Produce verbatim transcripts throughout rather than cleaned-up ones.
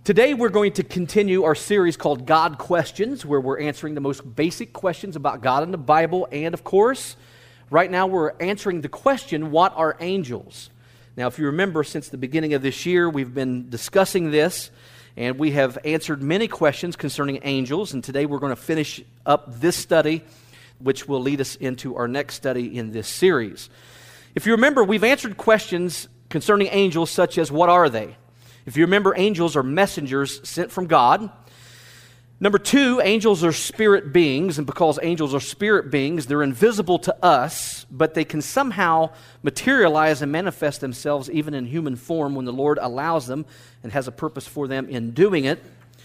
Today we're going to continue our series called God Questions, where we're answering the most basic questions about God in the Bible. And of course, right now we're answering the question, what are angels? Now, if you remember, since the beginning of this year, we've been discussing this, and we have answered many questions concerning angels. And today we're going to finish up this study, which will lead us into our next study in this series. If you remember, we've answered questions concerning angels such as, what are they? If you remember, angels are messengers sent from God. Number two, angels are spirit beings, and because angels are spirit beings, they're invisible to us, but they can somehow materialize and manifest themselves even in human form when the Lord allows them and has a purpose for them in doing it.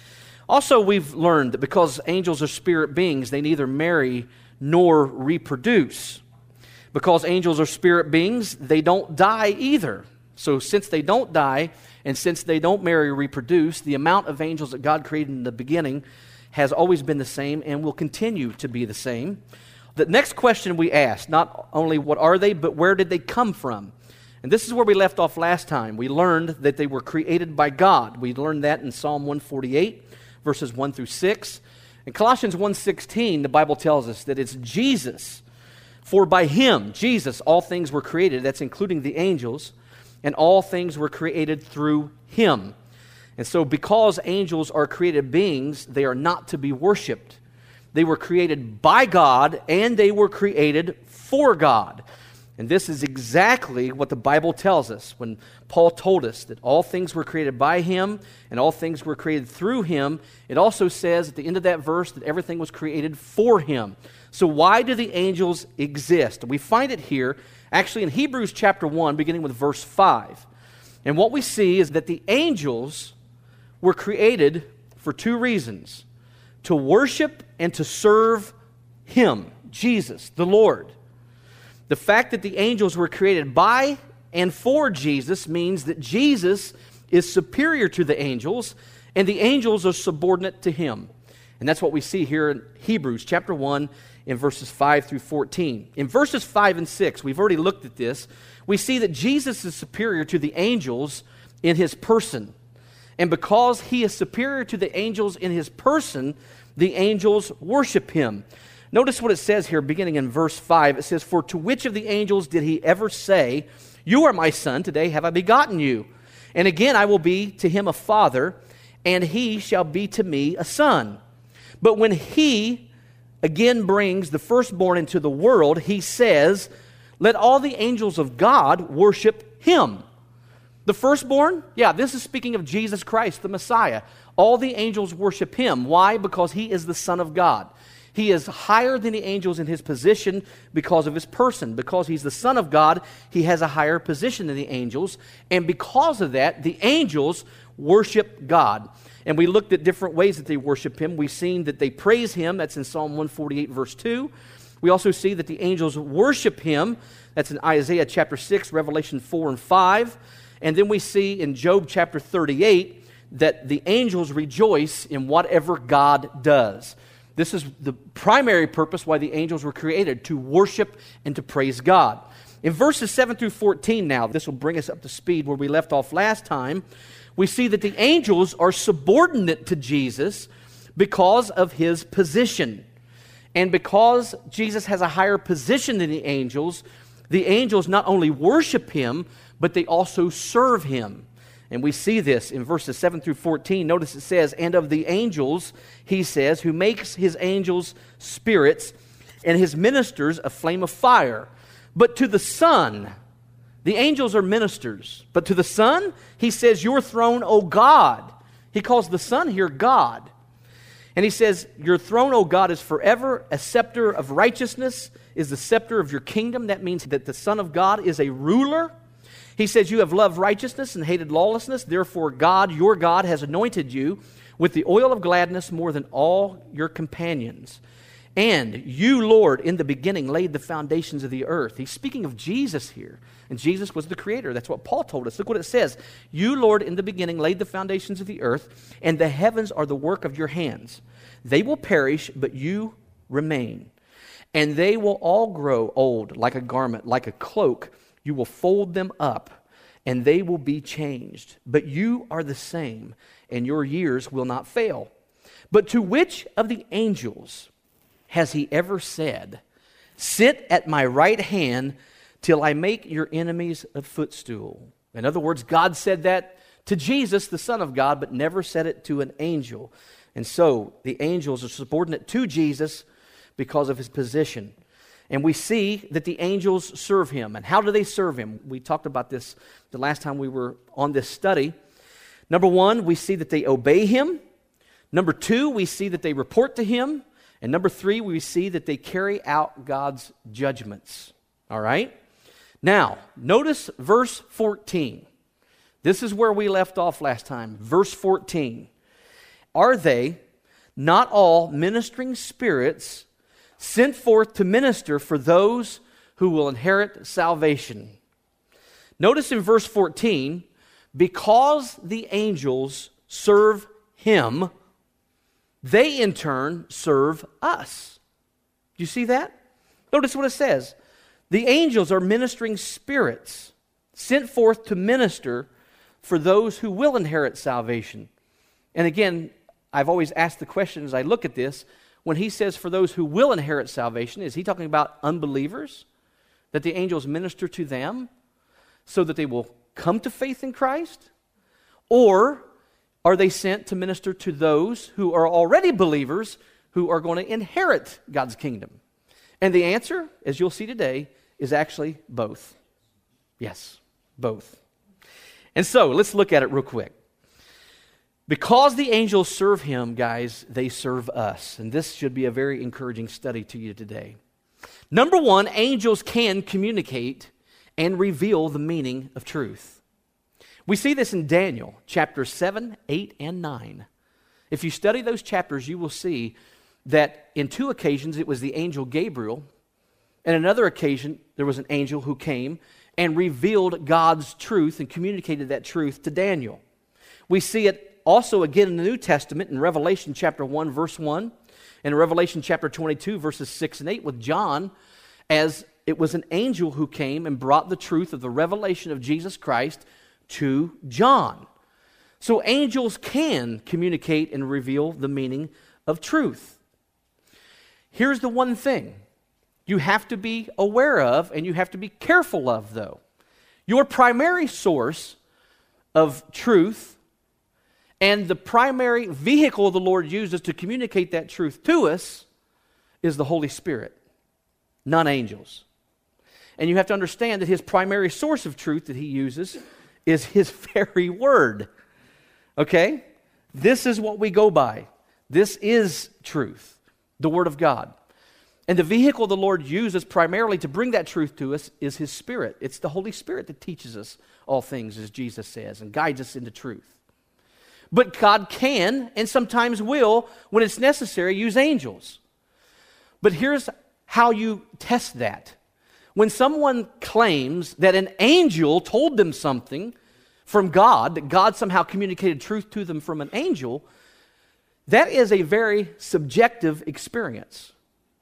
Also, we've learned that because angels are spirit beings, they neither marry nor reproduce. Because angels are spirit beings, they don't die either. So since they don't die, and since they don't marry or reproduce, the amount of angels that God created in the beginning has always been the same and will continue to be the same. The next question we asked, not only what are they, but where did they come from? And this is where we left off last time. We learned that they were created by God. We learned that in Psalm one forty-eight, verses one through six. In Colossians one sixteen, the Bible tells us that it's Jesus. For by Him, Jesus, all things were created. That's including the angels. And all things were created through Him. And so because angels are created beings, they are not to be worshipped. They were created by God, and they were created for God. And this is exactly what the Bible tells us when Paul told us that all things were created by Him, and all things were created through Him. It also says at the end of that verse that everything was created for Him. So why do the angels exist? We find it here actually in Hebrews chapter one, beginning with verse five. And what we see is that the angels were created for two reasons: to worship and to serve Him, Jesus, the Lord. The fact that the angels were created by and for Jesus means that Jesus is superior to the angels, and the angels are subordinate to Him. And that's what we see here in Hebrews chapter one, in verses five through fourteen. In verses five and six, we've already looked at this, we see that Jesus is superior to the angels in His person. And because He is superior to the angels in His person, the angels worship Him. Notice what it says here, beginning in verse five. It says, "For to which of the angels did He ever say, 'You are my son, today have I begotten you'? And again I will be to him a father, and he shall be to me a son. But when He again brings the firstborn into the world, He says, 'Let all the angels of God worship Him.'" The firstborn? Yeah, this is speaking of Jesus Christ, the Messiah. All the angels worship Him. Why? Because He is the Son of God. He is higher than the angels in His position because of His person. Because He's the Son of God, He has a higher position than the angels. And because of that, the angels worship God. And we looked at different ways that they worship Him. We've seen that they praise Him. That's in Psalm one forty-eight, verse two. We also see that the angels worship Him. That's in Isaiah chapter six, Revelation four and five. And then we see in Job chapter thirty-eight that the angels rejoice in whatever God does. This is the primary purpose why the angels were created, to worship and to praise God. In verses seven through fourteen now, this will bring us up to speed where we left off last time. We see that the angels are subordinate to Jesus because of His position. And because Jesus has a higher position than the angels, the angels not only worship Him, but they also serve Him. And we see this in verses seven through fourteen. Notice it says, "And of the angels, He says, who makes His angels spirits and His ministers a flame of fire. But to the Son," the angels are ministers, "but to the Son, He says, 'Your throne, O God.'" He calls the Son here God. And He says, "Your throne, O God, is forever. A scepter of righteousness is the scepter of your kingdom." That means that the Son of God is a ruler. He says, "You have loved righteousness and hated lawlessness. Therefore God, your God, has anointed you with the oil of gladness more than all your companions. And you, Lord, in the beginning laid the foundations of the earth." He's speaking of Jesus here. And Jesus was the creator. That's what Paul told us. Look what it says. "You, Lord, in the beginning laid the foundations of the earth, and the heavens are the work of your hands. They will perish, but you remain. And they will all grow old like a garment, like a cloak. You will fold them up, and they will be changed. But you are the same, and your years will not fail. But to which of the angels has he ever said, sit at my right hand till I make your enemies a footstool? In other words, God said that to Jesus, the Son of God, but never said it to an angel. And so the angels are subordinate to Jesus because of his position. And we see that the angels serve him. And how do they serve him? We talked about this the last time we were on this study. Number one, we see that they obey him. Number two, we see that they report to him. And number three, we see that they carry out God's judgments. All right? Now, notice verse fourteen. This is where we left off last time. Verse fourteen. Are they not all ministering spirits sent forth to minister for those who will inherit salvation? Notice in verse fourteen, because the angels serve him, they in turn serve us. Do you see that? Notice what it says. The angels are ministering spirits sent forth to minister for those who will inherit salvation. And again, I've always asked the question as I look at this, when he says for those who will inherit salvation, is he talking about unbelievers? That the angels minister to them so that they will come to faith in Christ? Or are they sent to minister to those who are already believers who are going to inherit God's kingdom? And the answer, as you'll see today, is actually both. Yes, both. And so, let's look at it real quick. Because the angels serve him, guys, they serve us. And this should be a very encouraging study to you today. Number one, angels can communicate and reveal the meaning of truth. We see this in Daniel, chapters seven, eight, and nine. If you study those chapters, you will see that in two occasions it was the angel Gabriel, and another occasion there was an angel who came and revealed God's truth and communicated that truth to Daniel. We see it also again in the New Testament in Revelation chapter one, verse one, and in Revelation chapter twenty-two, verses six and eight with John, as it was an angel who came and brought the truth of the revelation of Jesus Christ to John. So angels can communicate and reveal the meaning of truth. Here's the one thing you have to be aware of and you have to be careful of, though. Your primary source of truth and the primary vehicle the Lord uses to communicate that truth to us is the Holy Spirit, not angels. And you have to understand that his primary source of truth that he uses is his very word. Okay? This is what we go by. This is truth, the Word of God. And the vehicle the Lord uses primarily to bring that truth to us is his Spirit. It's the Holy Spirit that teaches us all things, as Jesus says, and guides us into truth. But God can, and sometimes will, when it's necessary, use angels. But here's how you test that. When someone claims that an angel told them something from God, that God somehow communicated truth to them from an angel, that is a very subjective experience.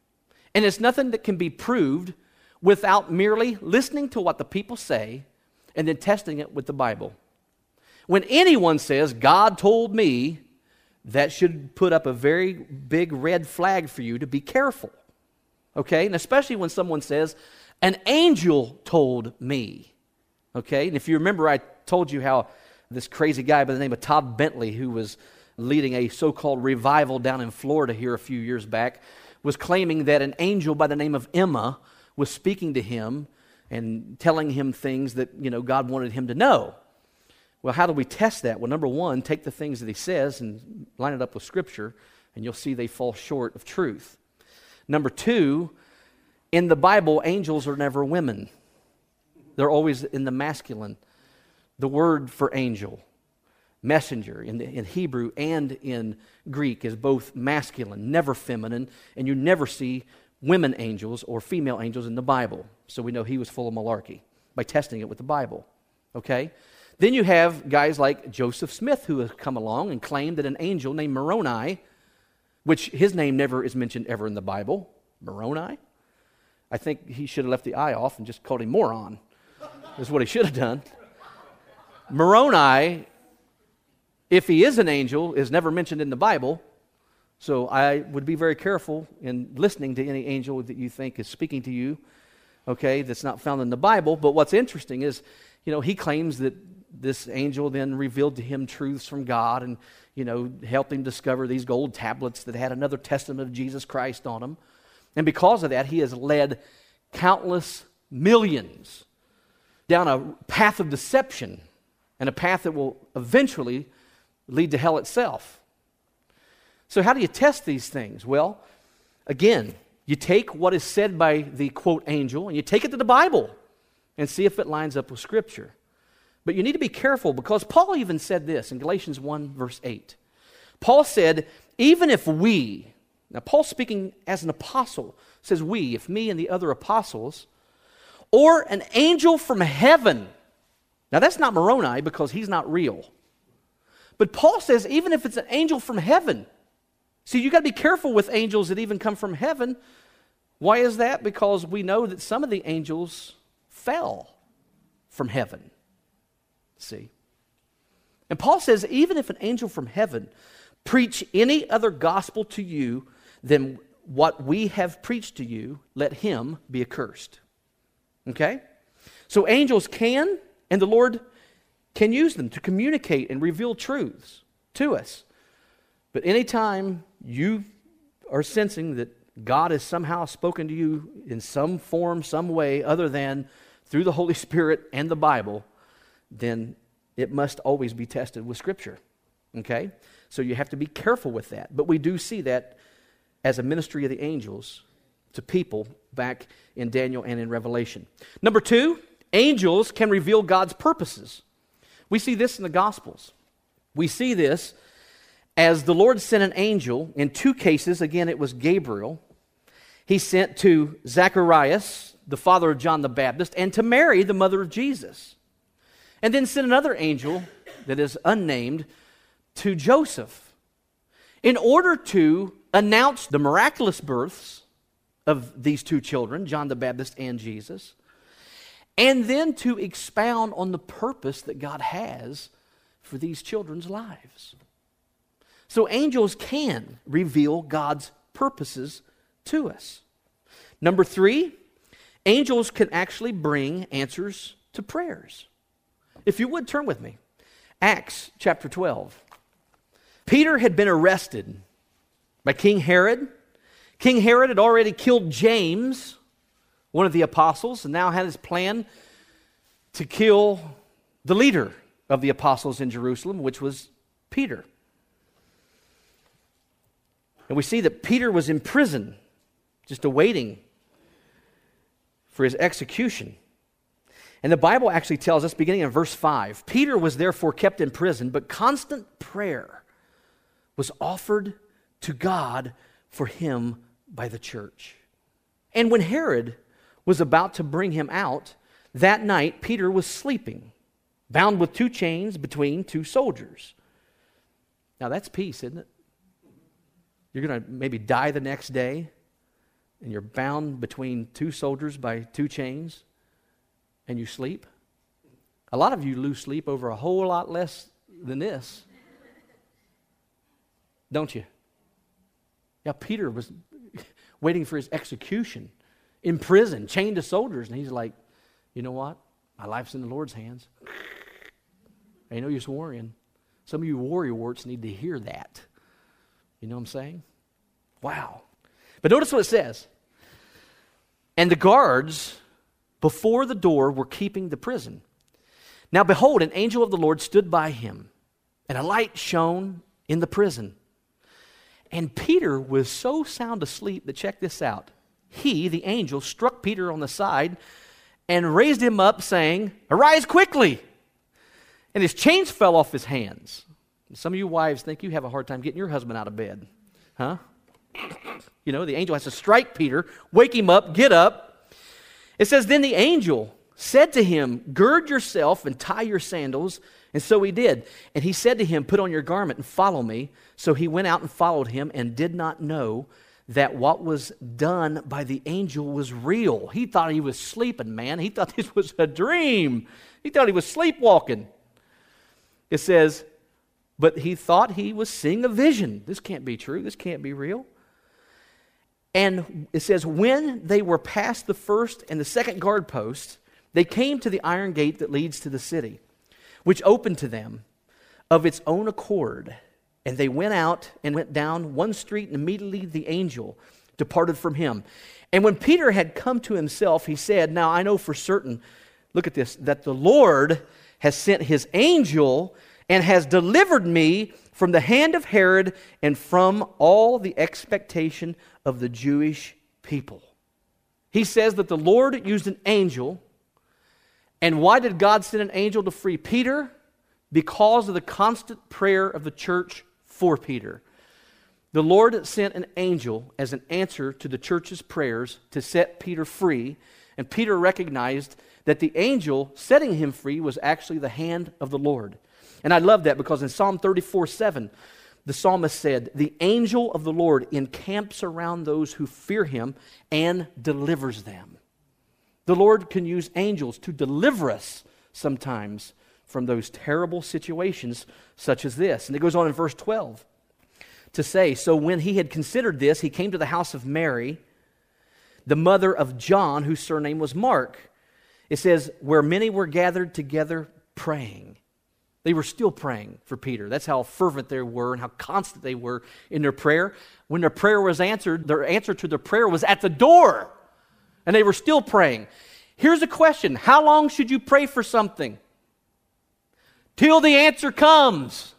And it's nothing that can be proved without merely listening to what the people say and then testing it with the Bible. When anyone says, God told me, that should put up a very big red flag for you to be careful. Okay? And especially when someone says, an angel told me. Okay? And if you remember, I told you how this crazy guy by the name of Todd Bentley, who was leading a so-called revival down in Florida here a few years back, was claiming that an angel by the name of Emma was speaking to him and telling him things that, you know, God wanted him to know. Well, how do we test that? Well, number one, take the things that he says and line it up with Scripture, and you'll see they fall short of truth. Number two, in the Bible, angels are never women. They're always in the masculine. The word for angel, messenger, in, the, in Hebrew and in Greek is both masculine, never feminine, and you never see women angels or female angels in the Bible. So we know he was full of malarkey by testing it with the Bible. Okay? Then you have guys like Joseph Smith who have come along and claimed that an angel named Moroni, which his name never is mentioned ever in the Bible, Moroni. I think he should have left the I off and just called him moron. That's what he should have done. Moroni, if he is an angel, is never mentioned in the Bible. So I would be very careful in listening to any angel that you think is speaking to you, okay, that's not found in the Bible. But what's interesting is, you know, he claims that this angel then revealed to him truths from God and, you know, helped him discover these gold tablets that had another testament of Jesus Christ on them. And because of that, he has led countless millions down a path of deception and a path that will eventually lead to hell itself. So how do you test these things? Well, again, you take what is said by the, quote, angel, and you take it to the Bible and see if it lines up with Scripture. But you need to be careful because Paul even said this in Galatians one, verse eight. Paul said, even if we, now Paul speaking as an apostle, says we, if me and the other apostles, or an angel from heaven. Now that's not Moroni because he's not real. But Paul says even if it's an angel from heaven. See, you got to be careful with angels that even come from heaven. Why is that? Because we know that some of the angels fell from heaven. See? And Paul says, even if an angel from heaven preach any other gospel to you than what we have preached to you, let him be accursed. Okay? So angels can, and the Lord can use them to communicate and reveal truths to us. But anytime you are sensing that God has somehow spoken to you in some form, some way, other than through the Holy Spirit and the Bible, then it must always be tested with Scripture. Okay? So you have to be careful with that. But we do see that as a ministry of the angels to people back in Daniel and in Revelation. Number two, angels can reveal God's purposes. We see this in the Gospels. We see this as the Lord sent an angel. In two cases, again, it was Gabriel. He sent to Zacharias, the father of John the Baptist, and to Mary, the mother of Jesus. And then sent another angel that is unnamed to Joseph in order to announce the miraculous births of these two children, John the Baptist and Jesus, and then to expound on the purpose that God has for these children's lives. So angels can reveal God's purposes to us. Number three, angels can actually bring answers to prayers. If you would, turn with me. Acts chapter twelve. Peter had been arrested by King Herod. King Herod had already killed James, one of the apostles, and now had his plan to kill the leader of the apostles in Jerusalem, which was Peter. And we see that Peter was in prison, just awaiting for his execution. And the Bible actually tells us, beginning in verse five, Peter was therefore kept in prison, but constant prayer was offered to God for him by the church. And when Herod was about to bring him out, that night Peter was sleeping, bound with two chains between two soldiers. Now that's peace, isn't it? You're going to maybe die the next day, and you're bound between two soldiers by two chains, and you sleep. A lot of you lose sleep over a whole lot less than this. Don't you? Yeah, Peter was waiting for his execution in prison, chained to soldiers, and he's like, you know what? My life's in the Lord's hands. Ain't no use worrying. Some of you warrior warts need to hear that. You know what I'm saying? Wow. But notice what it says. And the guards before the door were keeping the prison. Now behold, an angel of the Lord stood by him, and a light shone in the prison. And Peter was so sound asleep that, check this out, he, the angel, struck Peter on the side and raised him up, saying, "Arise quickly!" And his chains fell off his hands. Some of you wives think you have a hard time getting your husband out of bed. Huh? You know, the angel has to strike Peter, wake him up, get up. It says, then the angel said to him, gird yourself and tie your sandals. And so he did. And he said to him, put on your garment and follow me. So he went out and followed him and did not know that what was done by the angel was real. He thought he was sleeping, man. He thought this was a dream. He thought he was sleepwalking. It says, but he thought he was seeing a vision. This can't be true. This can't be real. And it says, when they were past the first and the second guard post, they came to the iron gate that leads to the city, which opened to them of its own accord. And they went out and went down one street, and immediately the angel departed from him. And when Peter had come to himself, he said, now I know for certain, look at this, that the Lord has sent his angel and has delivered me from the hand of Herod and from all the expectation of the Jewish people. He says that the Lord used an angel. And why did God send an angel to free Peter? Because of the constant prayer of the church for Peter. The Lord sent an angel as an answer to the church's prayers to set Peter free. And Peter recognized that the angel setting him free was actually the hand of the Lord. And I love that because in Psalm thirty-four seven, the psalmist said, the angel of the Lord encamps around those who fear him and delivers them. The Lord can use angels to deliver us sometimes from those terrible situations such as this. And it goes on in verse twelve to say, so when he had considered this, he came to the house of Mary, the mother of John, whose surname was Mark. It says, where many were gathered together praying. They were still praying for Peter. That's how fervent they were and how constant they were in their prayer. When their prayer was answered, their answer to their prayer was at the door. And they were still praying. Here's a question. How long should you pray for something? Till the answer comes.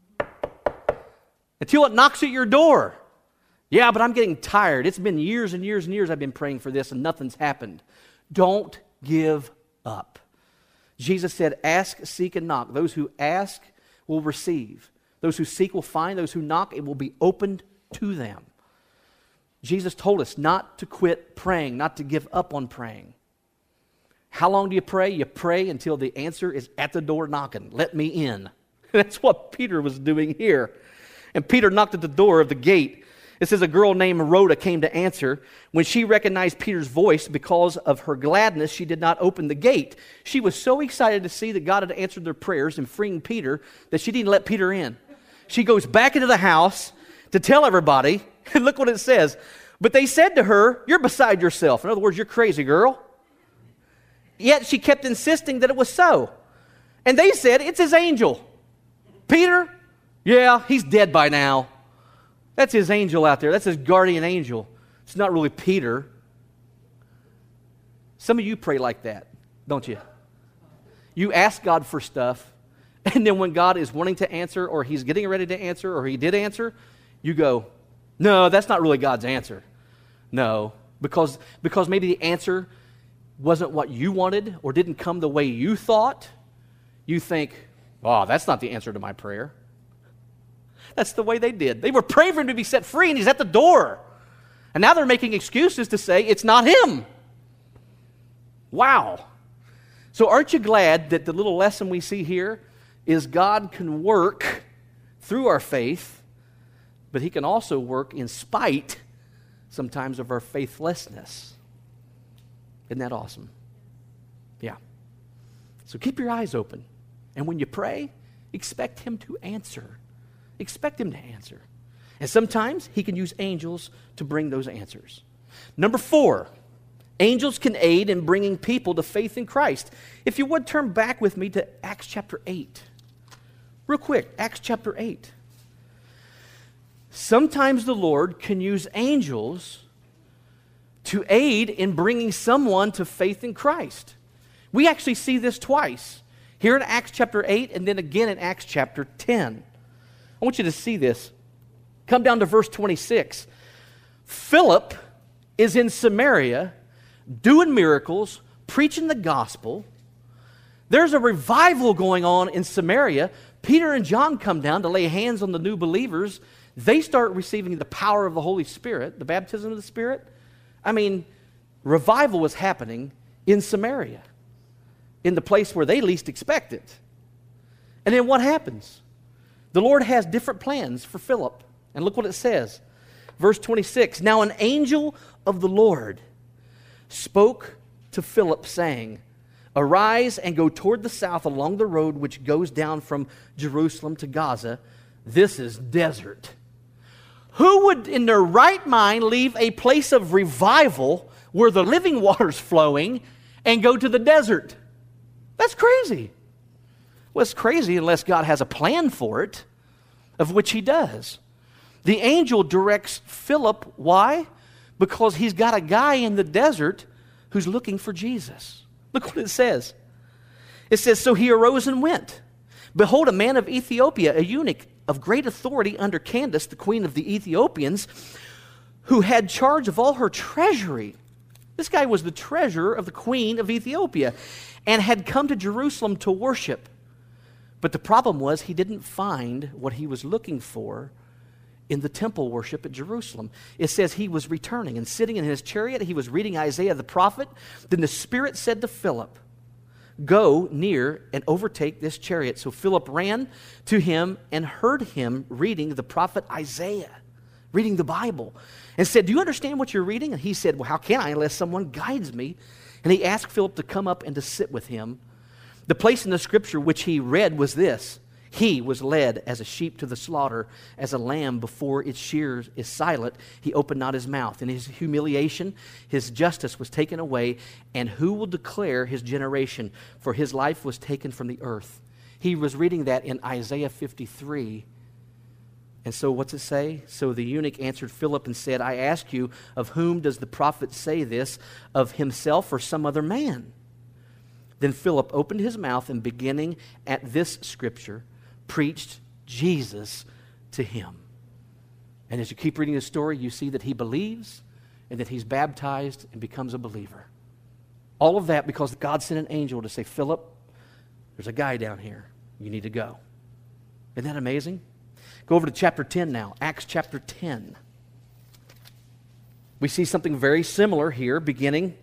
Until it knocks at your door. Yeah, but I'm getting tired. It's been years and years and years I've been praying for this and nothing's happened. Don't give up. Jesus said, ask, seek, and knock. Those who ask will receive. Those who seek will find. Those who knock, it will be opened to them. Jesus told us not to quit praying, not to give up on praying. How long do you pray? You pray until the answer is at the door knocking. Let me in. That's what Peter was doing here. And Peter knocked at the door of the gate. It says a girl named Rhoda came to answer. When she recognized Peter's voice, because of her gladness, she did not open the gate. She was so excited to see that God had answered their prayers in freeing Peter that she didn't let Peter in. She goes back into the house to tell everybody, and look what it says. But they said to her, you're beside yourself. In other words, you're crazy, girl. Yet she kept insisting that it was so. And they said, it's his angel. Peter, yeah, he's dead by now. That's his angel out there. That's his guardian angel. It's not really Peter. Some of you pray like that, don't you? You ask God for stuff, and then when God is wanting to answer, or he's getting ready to answer, or he did answer, you go, no, that's not really God's answer. No, because, because maybe the answer wasn't what you wanted or didn't come the way you thought. You think, oh, that's not the answer to my prayer. That's the way they did. They were praying for him to be set free, and he's at the door. And now they're making excuses to say it's not him. Wow. So aren't you glad that the little lesson we see here is God can work through our faith, but he can also work in spite sometimes of our faithlessness. Isn't that awesome? Yeah. So keep your eyes open. And when you pray, expect him to answer. Expect him to answer. And sometimes he can use angels to bring those answers. Number four, angels can aid in bringing people to faith in Christ. If you would turn back with me to Acts chapter eight. Real quick, Acts chapter eight. Sometimes the Lord can use angels to aid in bringing someone to faith in Christ. We actually see this twice. Here in Acts chapter eight and then again in Acts chapter ten. I want you to see this. Come down to verse twenty-six. Philip is in Samaria doing miracles, preaching the gospel. There's a revival going on in Samaria. Peter and John come down to lay hands on the new believers. They start receiving the power of the Holy Spirit, the baptism of the Spirit. I mean, revival was happening in Samaria, in the place where they least expect it. And then what happens? The Lord has different plans for Philip. And look what it says. Verse twenty-six. Now an angel of the Lord spoke to Philip, saying, Arise and go toward the south along the road which goes down from Jerusalem to Gaza. This is desert. Who would in their right mind leave a place of revival where the living water's flowing and go to the desert? That's crazy. Well, it's crazy unless God has a plan for it, of which he does. The angel directs Philip. Why? Because he's got a guy in the desert who's looking for Jesus. Look what it says. It says, so he arose and went. Behold, a man of Ethiopia, a eunuch of great authority under Candace, the queen of the Ethiopians, who had charge of all her treasury. This guy was the treasurer of the queen of Ethiopia and had come to Jerusalem to worship. But the problem was he didn't find what he was looking for in the temple worship at Jerusalem. It says he was returning and sitting in his chariot. He was reading Isaiah the prophet. Then the Spirit said to Philip, go near and overtake this chariot. So Philip ran to him and heard him reading the prophet Isaiah, reading the Bible, and said, do you understand what you're reading? And he said, well, how can I unless someone guides me? And he asked Philip to come up and to sit with him. The place in the scripture which he read was this: he was led as a sheep to the slaughter, as a lamb before its shears is silent, he opened not his mouth. In his humiliation, his justice was taken away, and who will declare his generation? For his life was taken from the earth. He was reading that in Isaiah fifty-three. And so what's it say? So the eunuch answered Philip and said, I ask you, of whom does the prophet say this? Of himself or some other man? Then Philip opened his mouth and beginning at this scripture, preached Jesus to him. And as you keep reading the story, you see that he believes and that he's baptized and becomes a believer. All of that because God sent an angel to say, Philip, there's a guy down here. You need to go. Isn't that amazing? Go over to chapter ten now, Acts chapter ten. We see something very similar here, beginning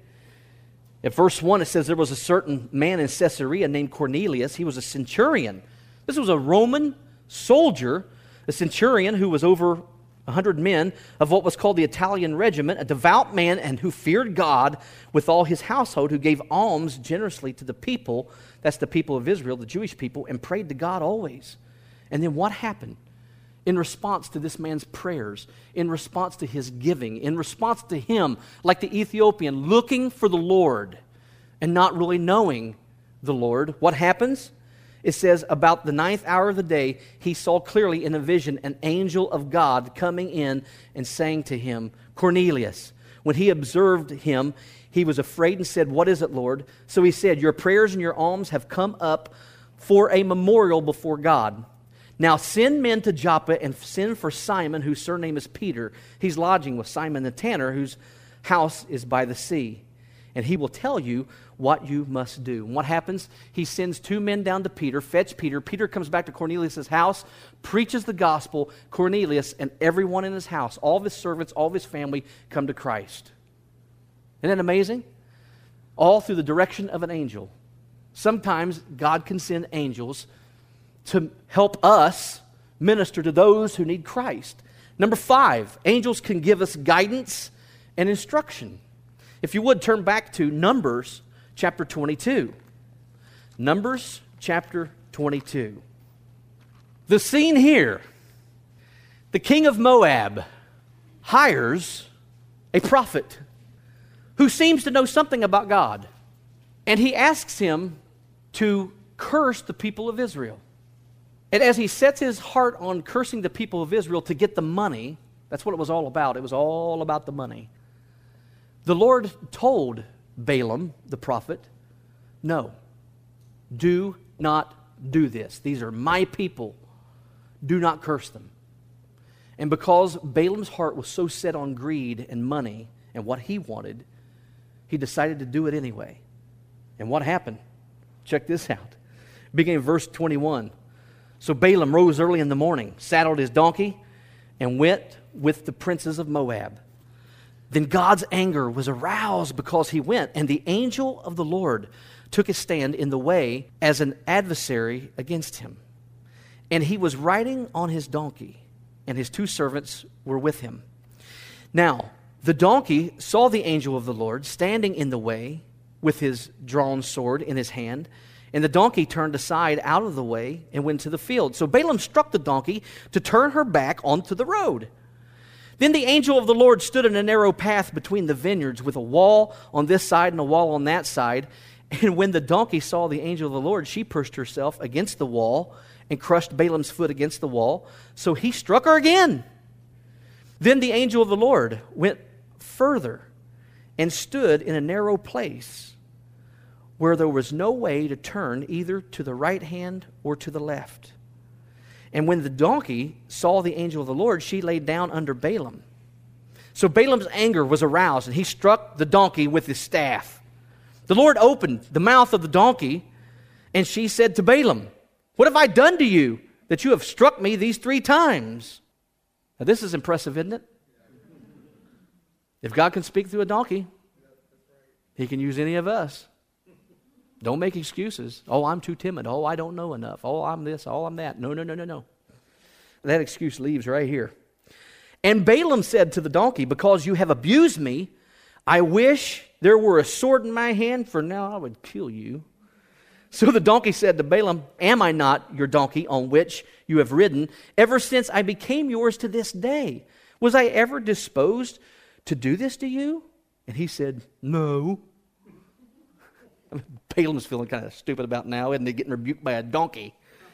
at verse one. It says, there was a certain man in Caesarea named Cornelius. He was a centurion. This was a Roman soldier, a centurion who was over a hundred men of what was called the Italian regiment, a devout man and who feared God with all his household, who gave alms generously to the people, that's the people of Israel, the Jewish people, and prayed to God always. And then what happened? In response to this man's prayers, in response to his giving, in response to him, like the Ethiopian, looking for the Lord and not really knowing the Lord, what happens? It says, about the ninth hour of the day, he saw clearly in a vision an angel of God coming in and saying to him, Cornelius. When he observed him, he was afraid and said, what is it, Lord? So he said, your prayers and your alms have come up for a memorial before God. Now send men to Joppa and send for Simon, whose surname is Peter. He's lodging with Simon the tanner, whose house is by the sea. And he will tell you what you must do. And what happens? He sends two men down to Peter, fetch Peter. Peter comes back to Cornelius' house, preaches the gospel. Cornelius and everyone in his house, all of his servants, all of his family, come to Christ. Isn't that amazing? All through the direction of an angel. Sometimes God can send angels to help us minister to those who need Christ. Number five, angels can give us guidance and instruction. If you would, turn back to Numbers chapter twenty-two. Numbers chapter twenty-two. The scene here, the king of Moab hires a prophet who seems to know something about God. And he asks him to curse the people of Israel. And as he sets his heart on cursing the people of Israel to get the money, that's what it was all about. It was all about the money. The Lord told Balaam, the prophet, no, do not do this. These are my people. Do not curse them. And because Balaam's heart was so set on greed and money and what he wanted, he decided to do it anyway. And what happened? Check this out. Beginning of verse twenty-one. So Balaam rose early in the morning, saddled his donkey, and went with the princes of Moab. Then God's anger was aroused because he went, and the angel of the Lord took his stand in the way as an adversary against him. And he was riding on his donkey, and his two servants were with him. Now, the donkey saw the angel of the Lord standing in the way with his drawn sword in his hand. And the donkey turned aside out of the way and went to the field. So Balaam struck the donkey to turn her back onto the road. Then the angel of the Lord stood in a narrow path between the vineyards with a wall on this side and a wall on that side. And when the donkey saw the angel of the Lord, she pushed herself against the wall and crushed Balaam's foot against the wall. So he struck her again. Then the angel of the Lord went further and stood in a narrow place where there was no way to turn either to the right hand or to the left. And when the donkey saw the angel of the Lord, she lay down under Balaam. So Balaam's anger was aroused, and he struck the donkey with his staff. The Lord opened the mouth of the donkey, and she said to Balaam, "What have I done to you that you have struck me these three times?" Now this is impressive, isn't it? If God can speak through a donkey, He can use any of us. Don't make excuses. Oh, I'm too timid. Oh, I don't know enough. Oh, I'm this. Oh, I'm that. No, no, no, no, no. That excuse leaves right here. And Balaam said to the donkey, "Because you have abused me, I wish there were a sword in my hand, for now I would kill you." So the donkey said to Balaam, "Am I not your donkey on which you have ridden ever since I became yours to this day? Was I ever disposed to do this to you?" And he said, "No." Balaam's feeling kind of stupid about now, isn't he, getting rebuked by a donkey?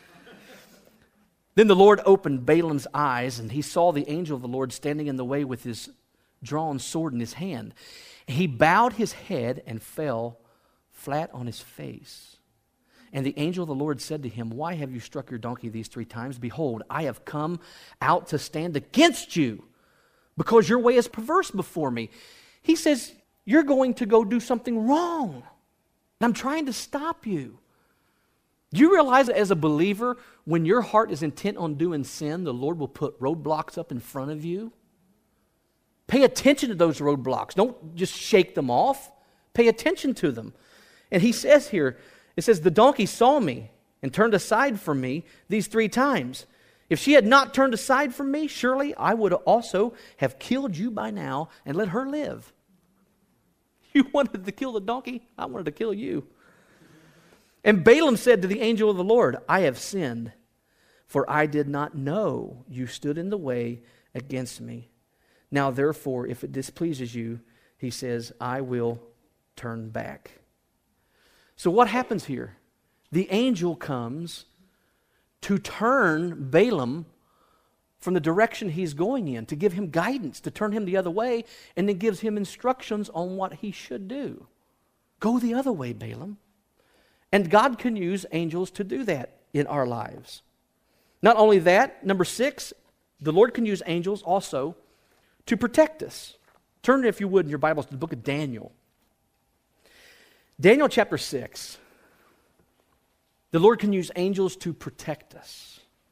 Then the Lord opened Balaam's eyes, and he saw the angel of the Lord standing in the way with his drawn sword in his hand. He bowed his head and fell flat on his face. And the angel of the Lord said to him, "Why have you struck your donkey these three times? Behold, I have come out to stand against you, because your way is perverse before me." He says, you're going to go do something wrong. I'm trying to stop you. Do you realize that as a believer, when your heart is intent on doing sin, the Lord will put roadblocks up in front of you? Pay attention to those roadblocks. Don't just shake them off. Pay attention to them. And he says here, it says, "The donkey saw me and turned aside from me these three times. If she had not turned aside from me, surely I would also have killed you by now and let her live." You wanted to kill the donkey? I wanted to kill you. And Balaam said to the angel of the Lord, "I have sinned, for I did not know you stood in the way against me. Now therefore, if it displeases you," he says, "I will turn back." So what happens here? The angel comes to turn Balaam from the direction he's going in, to give him guidance, to turn him the other way, and then gives him instructions on what he should do. Go the other way, Balaam. And God can use angels to do that in our lives. Not only that, number six, the Lord can use angels also to protect us. Turn, if you would, in your Bibles to the book of Daniel. Daniel chapter six. The Lord can use angels to protect us.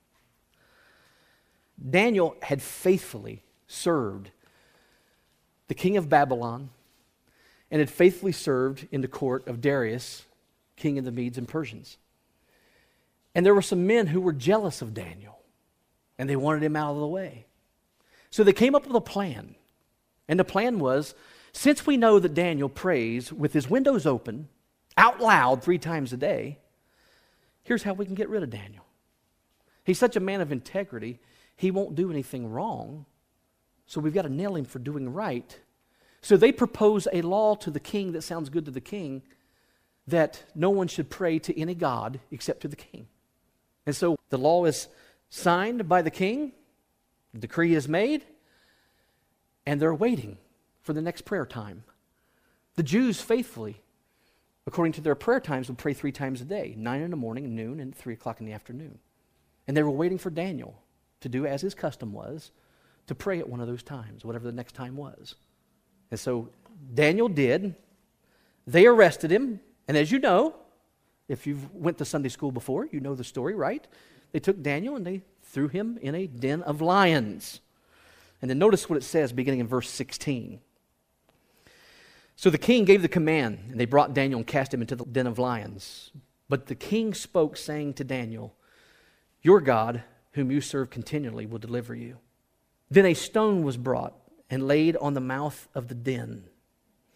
Daniel had faithfully served the king of Babylon and had faithfully served in the court of Darius, king of the Medes and Persians. And there were some men who were jealous of Daniel, and they wanted him out of the way. So they came up with a plan. And the plan was, since we know that Daniel prays with his windows open, out loud three times a day, here's how we can get rid of Daniel. He's such a man of integrity, he won't do anything wrong, so we've got to nail him for doing right. So they propose a law to the king that sounds good to the king, that no one should pray to any god except to the king. And so the law is signed by the king, the decree is made, and they're waiting for the next prayer time. The Jews faithfully, according to their prayer times, would pray three times a day, nine in the morning, noon, and three o'clock in the afternoon. And they were waiting for Daniel to do as his custom was, to pray at one of those times, whatever the next time was. And so Daniel did. They arrested him, and as you know, if you've went to Sunday school before, you know the story, right? They took Daniel and they threw him in a den of lions. And then notice what it says beginning in verse sixteen. So the king gave the command, and they brought Daniel and cast him into the den of lions. But the king spoke, saying to Daniel, "Your God, whom you serve continually, will deliver you." Then a stone was brought and laid on the mouth of the den.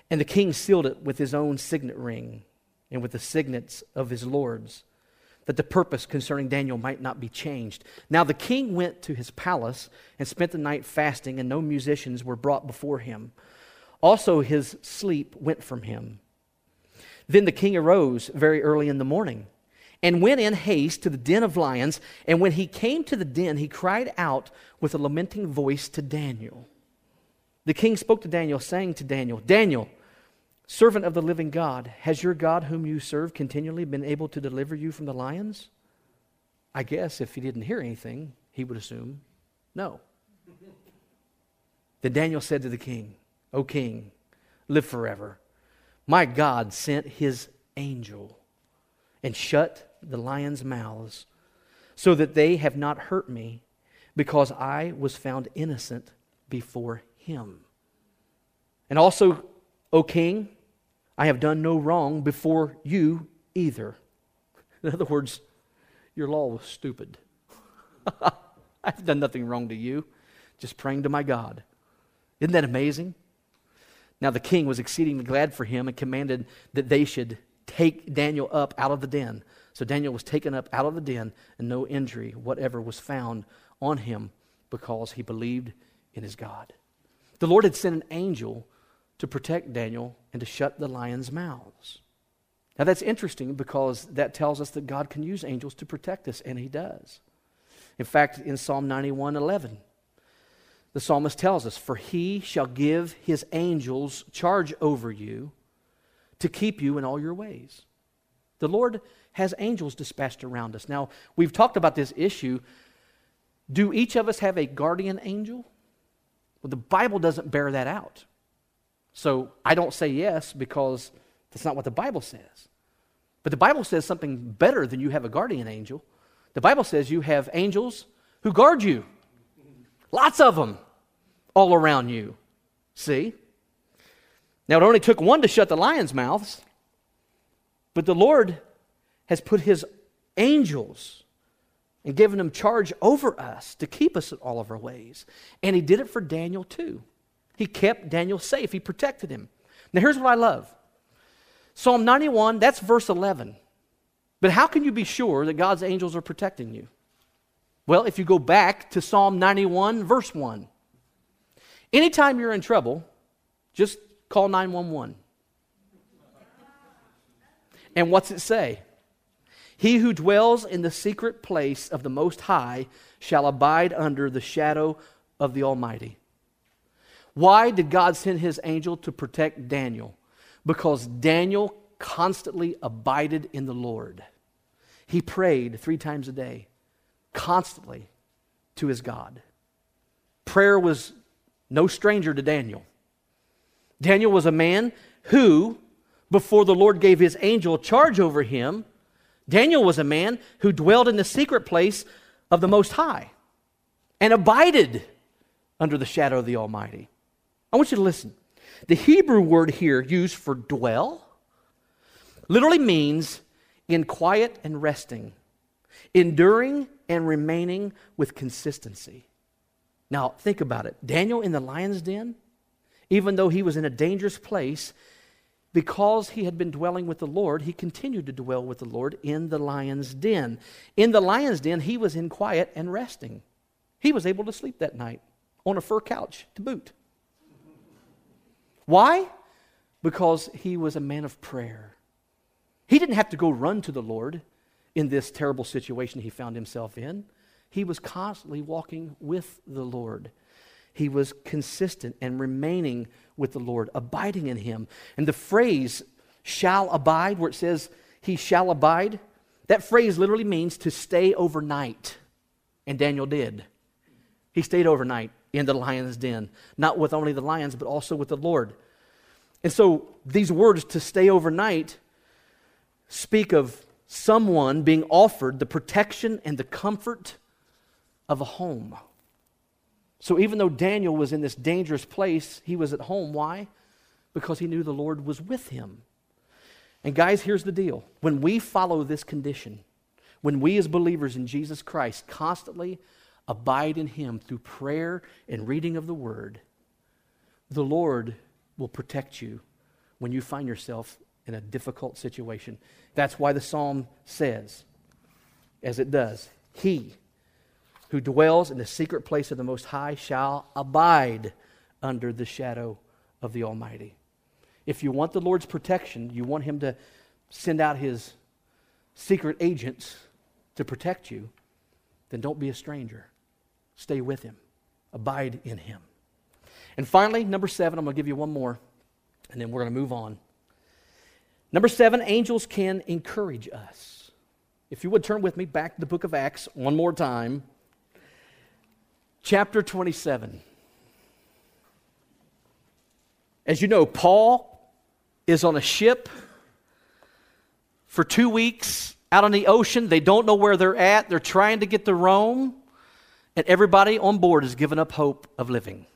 And the king sealed it with his own signet ring and with the signets of his lords, that the purpose concerning Daniel might not be changed. Now the king went to his palace and spent the night fasting, and no musicians were brought before him. Also his sleep went from him. Then the king arose very early in the morning and went in haste to the den of lions. And when he came to the den, he cried out with a lamenting voice to Daniel. The king spoke to Daniel, saying to Daniel, Daniel, servant of the living God, has your God whom you serve continually been able to deliver you from the lions? I guess if he didn't hear anything, he would assume no. Then Daniel said to the king, O king, live forever. My God sent his angel and shut the lions' mouths so that they have not hurt me, because I was found innocent before him. And also, O king, I have done no wrong before you either. In other words, your law was stupid. I've done nothing wrong to you, just praying to my God. Isn't that amazing? Now the king was exceedingly glad for him and commanded that they should take Daniel up out of the den. So Daniel was taken up out of the den, and no injury whatever was found on him, because he believed in his God. The Lord had sent an angel to protect Daniel and to shut the lions' mouths. Now that's interesting, because that tells us that God can use angels to protect us, and he does. In fact, in Psalm ninety-one eleven, the psalmist tells us, for he shall give his angels charge over you to keep you in all your ways. The Lord has angels dispatched around us. Now, we've talked about this issue. Do each of us have a guardian angel? Well, the Bible doesn't bear that out. So I don't say yes, because that's not what the Bible says. But the Bible says something better than you have a guardian angel. The Bible says you have angels who guard you. Lots of them all around you. See? Now, it only took one to shut the lions' mouths, but the Lord has put his angels and given them charge over us to keep us in all of our ways. And he did it for Daniel too. He kept Daniel safe. He protected him. Now, here's what I love. Psalm ninety-one, that's verse eleven. But how can you be sure that God's angels are protecting you? Well, if you go back to Psalm ninety-one, verse one. Anytime you're in trouble, just call nine one one. And what's it say? He who dwells in the secret place of the Most High shall abide under the shadow of the Almighty. Why did God send his angel to protect Daniel? Because Daniel constantly abided in the Lord. He prayed three times a day, constantly to his God. Prayer was no stranger to Daniel. Daniel was a man who, before the Lord gave his angel charge over him, Daniel was a man who dwelled in the secret place of the Most High and abided under the shadow of the Almighty. I want you to listen. The Hebrew word here used for dwell literally means in quiet and resting, enduring and remaining with consistency. Now, think about it. Daniel in the lion's den, even though he was in a dangerous place, because he had been dwelling with the Lord, he continued to dwell with the Lord in the lion's den. In the lion's den, he was in quiet and resting. He was able to sleep that night on a fur couch to boot. Why? Because he was a man of prayer. He didn't have to go run to the Lord in this terrible situation he found himself in. He was constantly walking with the Lord. He was consistent and remaining with the Lord, abiding in him. And the phrase, shall abide, where it says he shall abide, that phrase literally means to stay overnight. And Daniel did. He stayed overnight in the lion's den, not with only the lions, but also with the Lord. And so these words, to stay overnight, speak of someone being offered the protection and the comfort of a home. So even though Daniel was in this dangerous place, he was at home. Why? Because he knew the Lord was with him. And guys, here's the deal. When we follow this condition, when we as believers in Jesus Christ constantly abide in him through prayer and reading of the Word, the Lord will protect you when you find yourself in a difficult situation. That's why the psalm says, as it does, he who dwells in the secret place of the Most High shall abide under the shadow of the Almighty. If you want the Lord's protection, you want him to send out his secret agents to protect you, then don't be a stranger. Stay with him. Abide in him. And finally, number seven, I'm going to give you one more, and then we're going to move on. Number seven, angels can encourage us. If you would turn with me back to the book of Acts one more time. Chapter twenty-seven. As you know, Paul is on a ship for two weeks out on the ocean. They don't know where they're at. They're trying to get to Rome. And everybody on board has given up hope of living.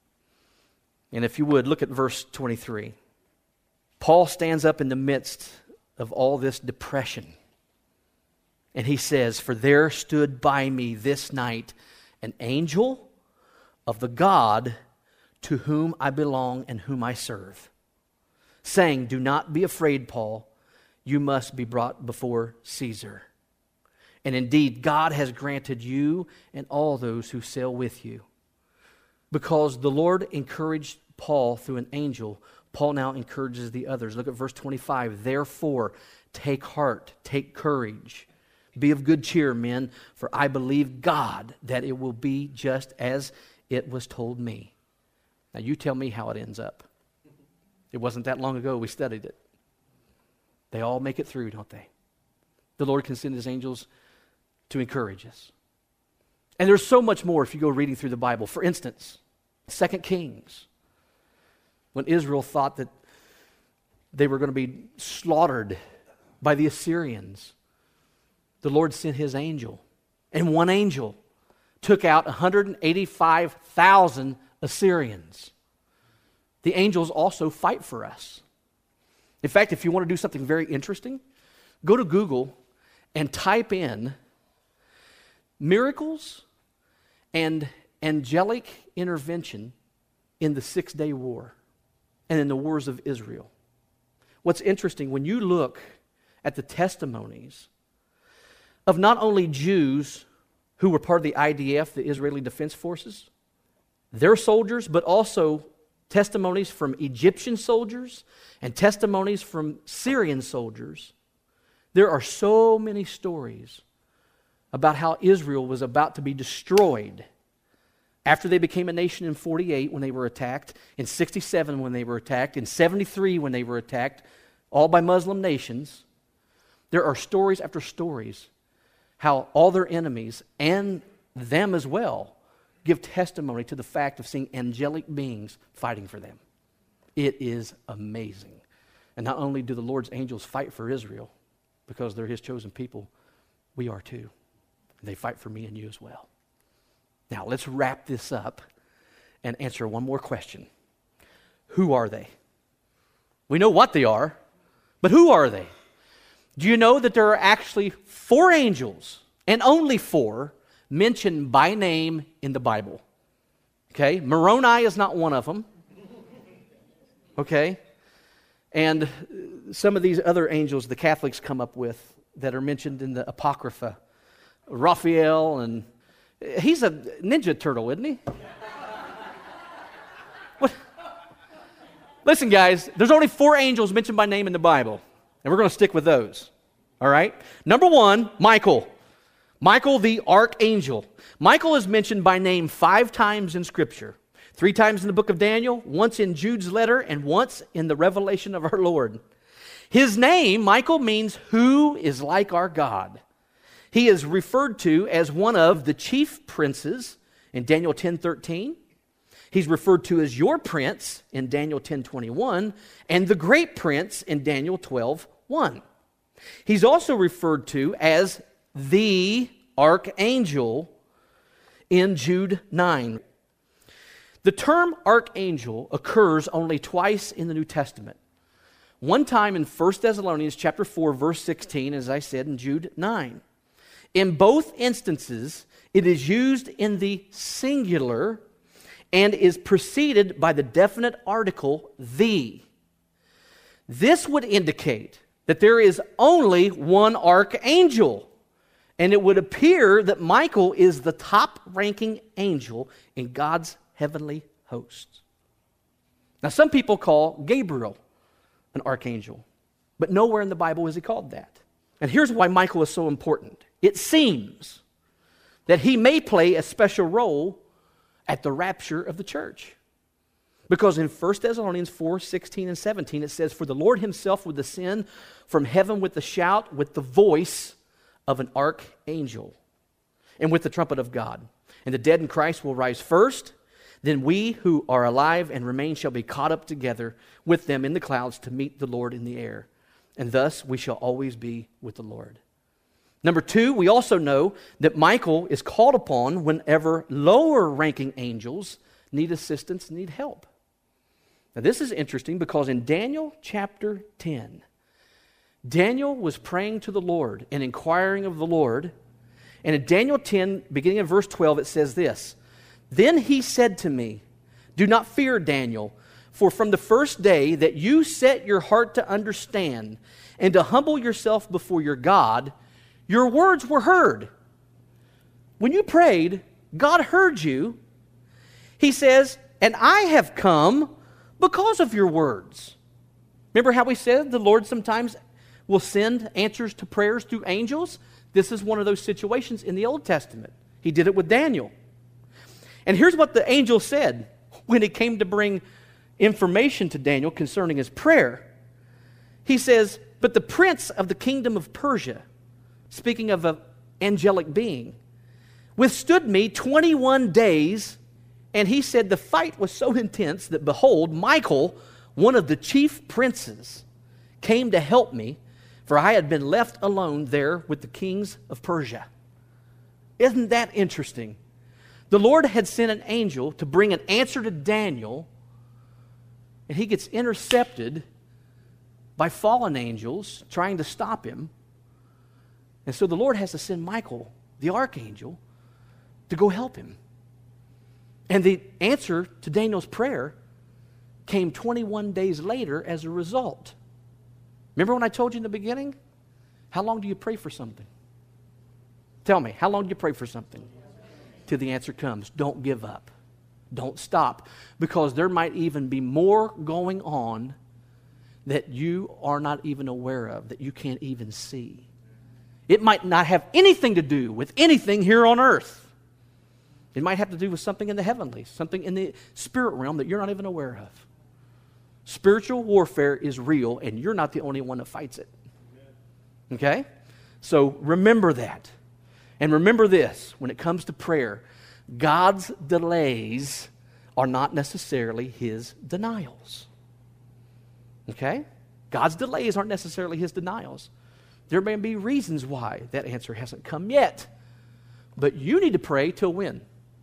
And if you would, look at verse twenty-three. Paul stands up in the midst of all this depression. And he says, "For there stood by me this night an angel of the God to whom I belong and whom I serve, saying, 'Do not be afraid, Paul. You must be brought before Caesar. And indeed, God has granted you and all those who sail with you.'" Because the Lord encouraged Paul through an angel, Paul now encourages the others. Look at verse twenty-five. "Therefore, take heart, take courage. Be of good cheer, men, for I believe God that it will be just as it was told me." Now you tell me how it ends up. It wasn't that long ago we studied it. They all make it through, don't they? The Lord can send his angels to encourage us. And there's so much more if you go reading through the Bible. For instance, Second Kings, when Israel thought that they were going to be slaughtered by the Assyrians, the Lord sent his angel. And one angel took out one hundred eighty-five thousand Assyrians. The angels also fight for us. In fact, if you want to do something very interesting, go to Google and type in miracles and angelic intervention in the Six-Day War and in the wars of Israel. What's interesting, when you look at the testimonies of not only Jews who were part of the I D F, the Israeli Defense Forces, their soldiers, but also testimonies from Egyptian soldiers and testimonies from Syrian soldiers, there are so many stories about how Israel was about to be destroyed after they became a nation in forty-eight when they were attacked, in sixty-seven when they were attacked, in seventy-three when they were attacked, all by Muslim nations. There are stories after stories how all their enemies and them as well give testimony to the fact of seeing angelic beings fighting for them. It is amazing. And not only do the Lord's angels fight for Israel, because they're his chosen people, we are too. They fight for me and you as well. Now, let's wrap this up and answer one more question. Who are they? We know what they are, but who are they? Do you know that there are actually four angels, and only four, mentioned by name in the Bible? Okay, Moroni is not one of them. Okay, and some of these other angels the Catholics come up with that are mentioned in the Apocrypha, Raphael, and he's a Ninja Turtle, isn't he? What? Listen, guys, there's only four angels mentioned by name in the Bible, and we're going to stick with those. All right? Number one, Michael. Michael the archangel. Michael is mentioned by name five times in Scripture. Three times in the book of Daniel, once in Jude's letter, and once in the revelation of our Lord. His name, Michael, means who is like our God. He is referred to as one of the chief princes in Daniel ten thirteen. He's referred to as your prince in Daniel ten twenty-one, and the great prince in Daniel twelve one. He's also referred to as the archangel in Jude nine. The term archangel occurs only twice in the New Testament. One time in First Thessalonians chapter four, verse sixteen, as I said, in Jude nine. In both instances, it is used in the singular and is preceded by the definite article, the. This would indicate that there is only one archangel, and it would appear that Michael is the top-ranking angel in God's heavenly hosts. Now, some people call Gabriel an archangel, but nowhere in the Bible is he called that. And here's why Michael is so important. It seems that he may play a special role at the rapture of the church. Because in First Thessalonians four, sixteen and seventeen, it says, "For the Lord himself will descend from heaven with a shout, with the voice of an archangel, and with the trumpet of God. And the dead in Christ will rise first. Then we who are alive and remain shall be caught up together with them in the clouds to meet the Lord in the air. And thus we shall always be with the Lord." Number two, we also know that Michael is called upon whenever lower-ranking angels need assistance, need help. Now, this is interesting because in Daniel chapter ten, Daniel was praying to the Lord and inquiring of the Lord. And in Daniel ten, beginning in verse twelve, it says this, "Then he said to me, 'Do not fear, Daniel, for from the first day that you set your heart to understand and to humble yourself before your God, your words were heard.'" When you prayed, God heard you. He says, "And I have come because of your words." Remember how we said the Lord sometimes will send answers to prayers through angels? This is one of those situations in the Old Testament. He did it with Daniel. And here's what the angel said when he came to bring information to Daniel concerning his prayer. He says, "But the prince of the kingdom of Persia," speaking of an angelic being, "withstood me twenty-one days, and he said the fight was so intense that, behold, Michael, one of the chief princes, came to help me, for I had been left alone there with the kings of Persia." Isn't that interesting? The Lord had sent an angel to bring an answer to Daniel, and he gets intercepted by fallen angels trying to stop him. And so the Lord has to send Michael, the archangel, to go help him. And the answer to Daniel's prayer came twenty-one days later as a result. Remember when I told you in the beginning? How long do you pray for something? Tell me, how long do you pray for something? Till the answer comes. Don't give up. Don't stop. Because there might even be more going on that you are not even aware of, that you can't even see. It might not have anything to do with anything here on earth. It might have to do with something in the heavenlies, something in the spirit realm that you're not even aware of. Spiritual warfare is real, and you're not the only one that fights it. Okay? So remember that. And remember this, when it comes to prayer, God's delays are not necessarily His denials. Okay? God's delays aren't necessarily His denials. There may be reasons why that answer hasn't come yet. But you need to pray till when?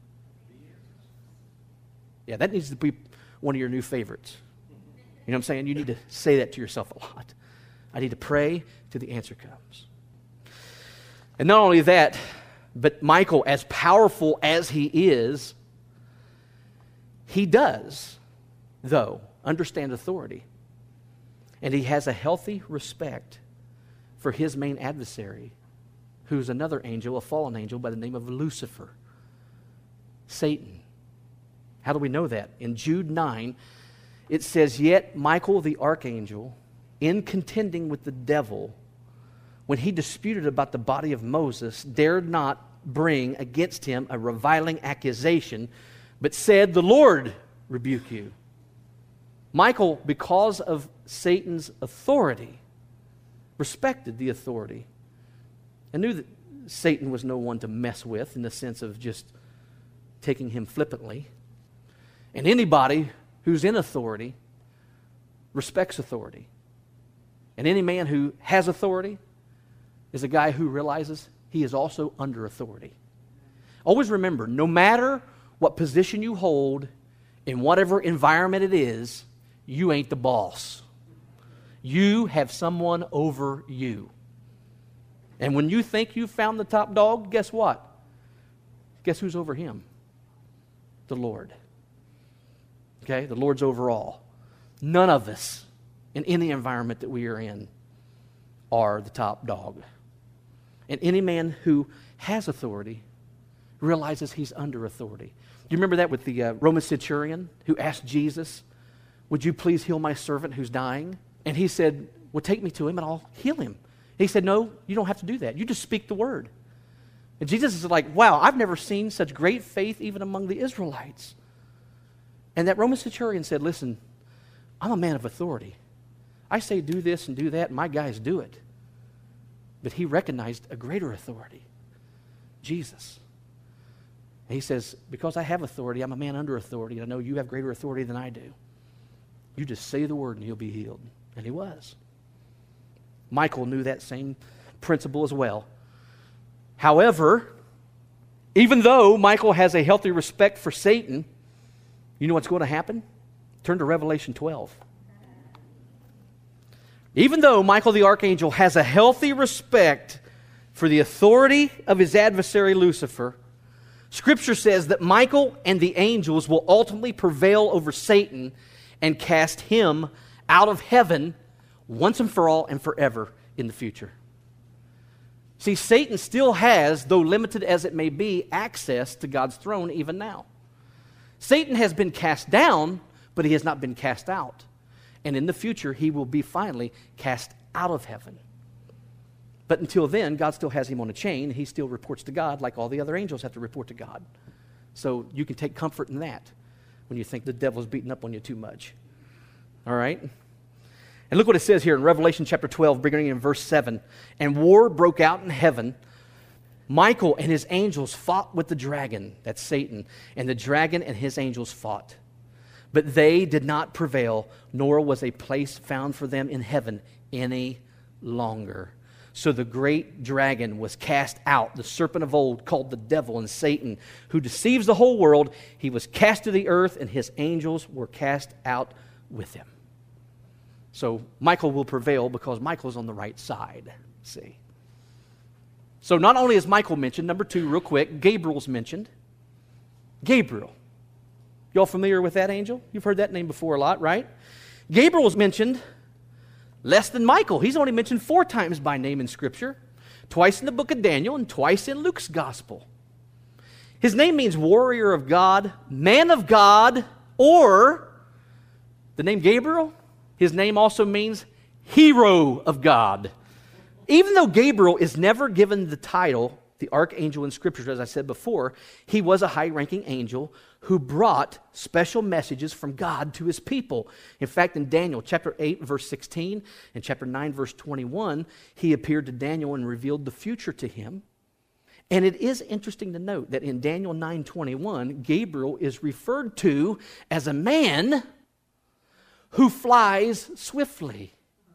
Yeah, that needs to be one of your new favorites. You know what I'm saying? You need to say that to yourself a lot. I need to pray till the answer comes. And not only that, but Michael, as powerful as he is, he does, though, understand authority. And he has a healthy respect for his main adversary, who's another angel, a fallen angel by the name of Lucifer, Satan. How do we know that? In Jude nine, it says, "Yet Michael the archangel, in contending with the devil, when he disputed about the body of Moses, dared not bring against him a reviling accusation, but said, 'The Lord rebuke you.'" Michael, because of Satan's authority, respected the authority and knew that Satan was no one to mess with in the sense of just taking him flippantly. And anybody who's in authority respects authority. And any man who has authority is a guy who realizes he is also under authority. Always remember, no matter what position you hold, in whatever environment it is, you ain't the boss. You have someone over you. And when you think you've found the top dog, guess what? Guess who's over him? The Lord. Okay? The Lord's over all. None of us in any environment that we are in are the top dog. And any man who has authority realizes he's under authority. Do you remember that with the uh, Roman centurion who asked Jesus, would you please heal my servant who's dying? And he said, well, take me to him and I'll heal him. He said, no, you don't have to do that. You just speak the word. And Jesus is like, wow, I've never seen such great faith even among the Israelites. And that Roman centurion said, listen, I'm a man of authority. I say do this and do that, and my guys do it. But he recognized a greater authority, Jesus. And he says, because I have authority, I'm a man under authority, and I know you have greater authority than I do. You just say the word and you'll be healed. And he was. Michael knew that same principle as well. However, even though Michael has a healthy respect for Satan, you know what's going to happen? Turn to Revelation twelve. Even though Michael the archangel has a healthy respect for the authority of his adversary Lucifer, Scripture says that Michael and the angels will ultimately prevail over Satan and cast him out of heaven once and for all and forever in the future. See, Satan still has, though limited as it may be, access to God's throne even now. Satan has been cast down, but he has not been cast out. And in the future, he will be finally cast out of heaven. But until then, God still has him on a chain. He still reports to God like all the other angels have to report to God. So you can take comfort in that when you think the devil's beating up on you too much. All right? And look what it says here in Revelation chapter twelve, beginning in verse seven. And war broke out in heaven. Michael and his angels fought with the dragon, that's Satan, and the dragon and his angels fought. But they did not prevail, nor was a place found for them in heaven any longer. So the great dragon was cast out, the serpent of old, called the devil and Satan, who deceives the whole world. He was cast to the earth, and his angels were cast out with him. So Michael will prevail because Michael's on the right side, see. So not only is Michael mentioned, number two, real quick, Gabriel's mentioned. Gabriel. Y'all familiar with that angel? You've heard that name before a lot, right? Gabriel was mentioned less than Michael. He's only mentioned four times by name in Scripture. Twice in the book of Daniel and twice in Luke's gospel. His name means warrior of God, man of God, or the name Gabriel, his name also means hero of God. Even though Gabriel is never given the title, the archangel in Scripture, as I said before, he was a high-ranking angel who brought special messages from God to his people. In fact, in Daniel chapter eight, verse sixteen, and chapter nine, verse twenty-one, he appeared to Daniel and revealed the future to him. And it is interesting to note that in Daniel nine twenty-one, Gabriel is referred to as a man who flies swiftly.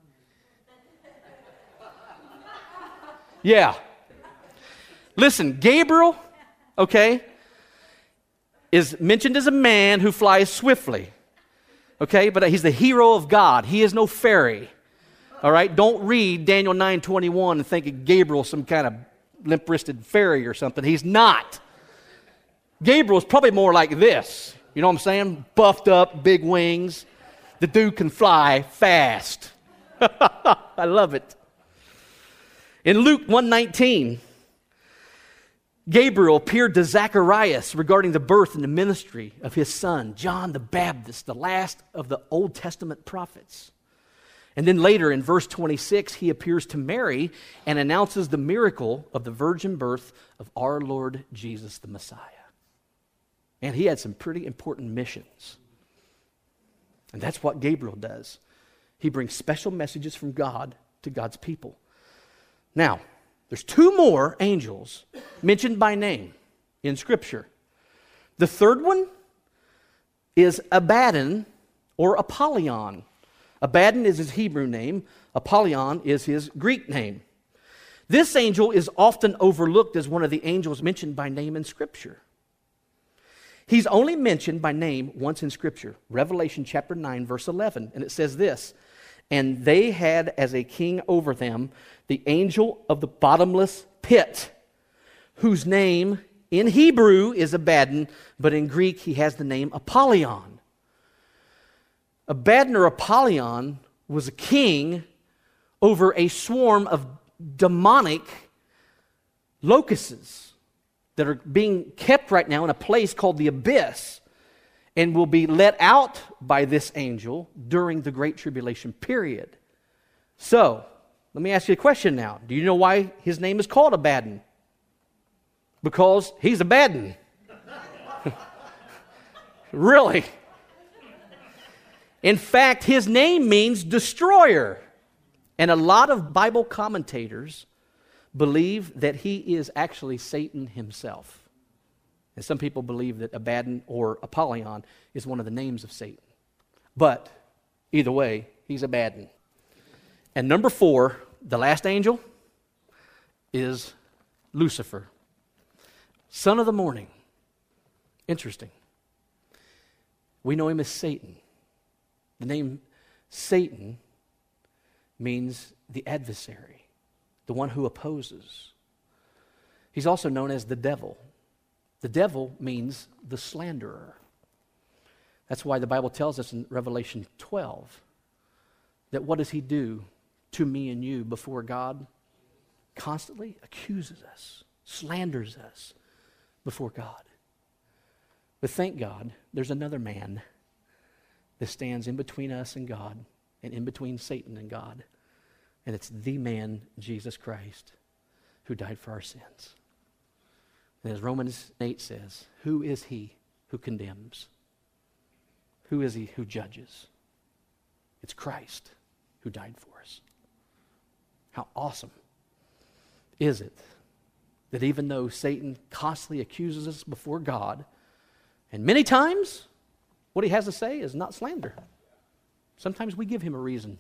Yeah. Listen, Gabriel, okay, is mentioned as a man who flies swiftly. Okay, but he's the hero of God. He is no fairy. All right, don't read Daniel nine twenty-one and think of Gabriel some kind of limp-wristed fairy or something. He's not. Gabriel's probably more like this. You know what I'm saying? Buffed up, big wings. The dude can fly fast. I love it. In Luke one nineteen, Gabriel appeared to Zacharias regarding the birth and the ministry of his son, John the Baptist, the last of the Old Testament prophets. And then later in verse twenty-six, he appears to Mary and announces the miracle of the virgin birth of our Lord Jesus the Messiah. And he had some pretty important missions. And that's what Gabriel does. He brings special messages from God to God's people. Now, there's two more angels mentioned by name in Scripture. The third one is Abaddon or Apollyon. Abaddon is his Hebrew name. Apollyon is his Greek name. This angel is often overlooked as one of the angels mentioned by name in Scripture. He's only mentioned by name once in Scripture, Revelation chapter nine, verse eleven, and it says this, "And they had as a king over them the angel of the bottomless pit, whose name in Hebrew is Abaddon, but in Greek he has the name Apollyon." Abaddon or Apollyon was a king over a swarm of demonic locusts that are being kept right now in a place called the abyss and will be let out by this angel during the Great Tribulation period. So, let me ask you a question now. Do you know why his name is called Abaddon? Because he's Abaddon. Really? In fact, his name means destroyer. And a lot of Bible commentators believe that he is actually Satan himself. And some people believe that Abaddon or Apollyon is one of the names of Satan. But either way, he's Abaddon. And number four, the last angel, is Lucifer, son of the morning. Interesting. We know him as Satan. The name Satan means the adversary, the one who opposes. He's also known as the devil. The devil means the slanderer. That's why the Bible tells us in Revelation twelve that what does he do to me and you before God? Constantly accuses us, slanders us before God. But thank God, there's another man that stands in between us and God and in between Satan and God. And it's the man, Jesus Christ, who died for our sins. And as Romans eight says, who is he who condemns? Who is he who judges? It's Christ who died for us. How awesome is it that even though Satan constantly accuses us before God, and many times what he has to say is not slander. Sometimes we give him a reason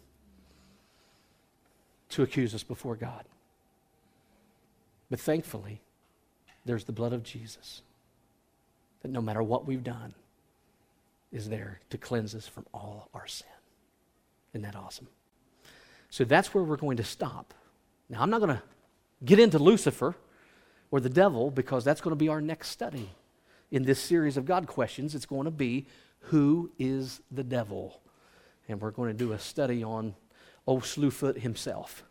to accuse us before God. But thankfully, there's the blood of Jesus that no matter what we've done is there to cleanse us from all our sin. Isn't that awesome? So that's where we're going to stop. Now, I'm not going to get into Lucifer or the devil because that's going to be our next study in this series of God questions. It's going to be, who is the devil? And we're going to do a study on old Slewfoot himself.